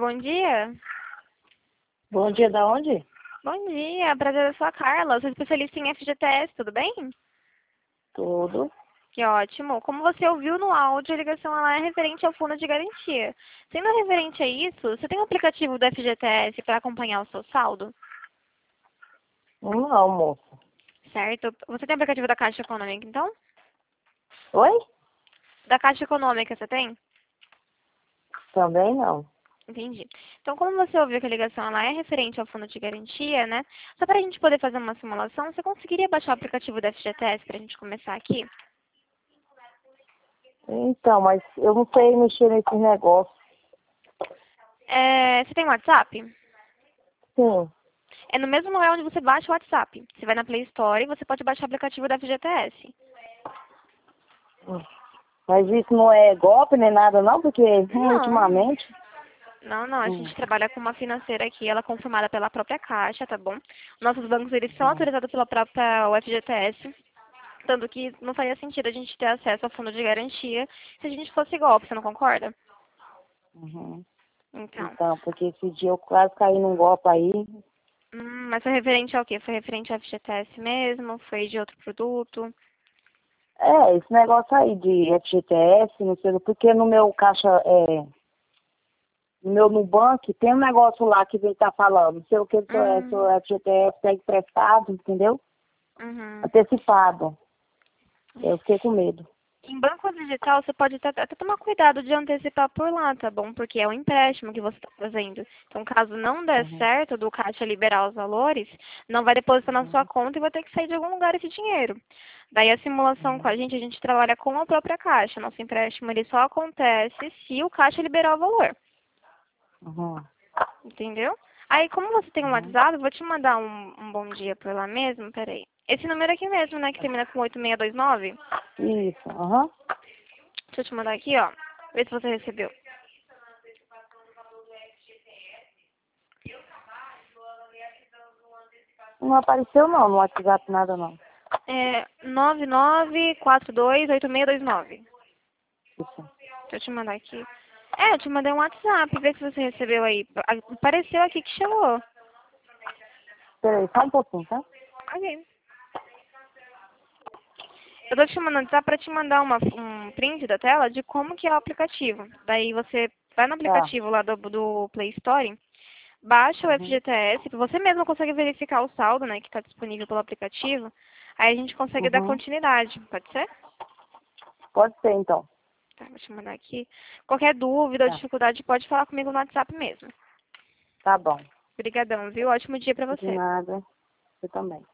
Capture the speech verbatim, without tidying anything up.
bom dia. Bom dia, da onde? Bom dia, prazer, eu sou a Carla, eu sou especialista em F G T S, tudo bem? Tudo. Que ótimo. Como você ouviu no áudio, a ligação ela é referente ao fundo de garantia. Sendo referente a isso, você tem um aplicativo do F G T S para acompanhar o seu saldo? Não, moça. Certo? Você tem aplicativo da Caixa Econômica, então? Oi? Da Caixa Econômica, você tem? Também não. Entendi. Então, como você ouviu que a ligação ela é referente ao fundo de garantia, né? Só para a gente poder fazer uma simulação, você conseguiria baixar o aplicativo do F G T S para a gente começar aqui? Então, mas eu não sei mexer nesse negócio. É, você tem WhatsApp? Sim. É no mesmo lugar onde você baixa o WhatsApp. Você vai na Play Store e você pode baixar o aplicativo da F G T S. Hum. Mas isso não é golpe nem nada não, porque hum, Não. ultimamente... Não, não. A Hum, gente trabalha com uma financeira aqui, ela é confirmada pela própria Caixa, tá bom? Nossos bancos, eles são hum, autorizados pela própria U F G T S. Tanto que não faria sentido a gente ter acesso ao fundo de garantia se a gente fosse golpe, você não concorda? uhum. Então. Então, porque esse dia eu quase caí num golpe aí. Hum, mas foi referente ao quê? Foi referente ao F G T S mesmo? Foi de outro produto? É, esse negócio aí de F G T S, não sei, porque no meu caixa, é, no meu Nubank, tem um negócio lá que vem estar falando, não sei o que, é, Hum, seu F G T S pega emprestado, entendeu? uhum. Antecipado. Eu fiquei com medo. Em banco digital, você pode até, até tomar cuidado de antecipar por lá, tá bom? Porque é um empréstimo que você está fazendo. Então, caso não der Uhum, certo do Caixa liberar os valores, não vai depositar na sua uhum, conta e vai ter que sair de algum lugar esse dinheiro. Daí, a simulação com uhum, a gente, a gente trabalha com a própria Caixa. Nosso empréstimo, ele só acontece se o Caixa liberar o valor. uhum, Entendeu? Aí, como você tem um uhum. WhatsApp, eu vou te mandar um, um bom dia por lá mesmo. Peraí. Esse número aqui mesmo, né? Que termina com oito seis dois nove. Isso, aham. Deixa eu te mandar aqui, ó. Vê se você recebeu. Não apareceu não no WhatsApp nada não. É nove nove quatro dois oito seis dois nove. Isso. Deixa eu te mandar aqui. É, eu te mandei um WhatsApp, vê se você recebeu aí. Apareceu aqui que chegou. Peraí, só um pouquinho, tá? Ok. Eu tô te mandando WhatsApp pra te mandar uma, um print da tela de como que é o aplicativo. Daí você vai no Tá. aplicativo lá do, do Play Store, baixa o Uhum, F G T S, você mesmo consegue verificar o saldo, né, que está disponível pelo aplicativo. Aí a gente consegue dar uhum. continuidade, pode ser? Pode ser então. Tá, vou te mandar aqui. Qualquer dúvida ou Tá. dificuldade, pode falar comigo no WhatsApp mesmo. Tá bom. Obrigadão, viu? Ótimo dia pra De você. nada. Você também.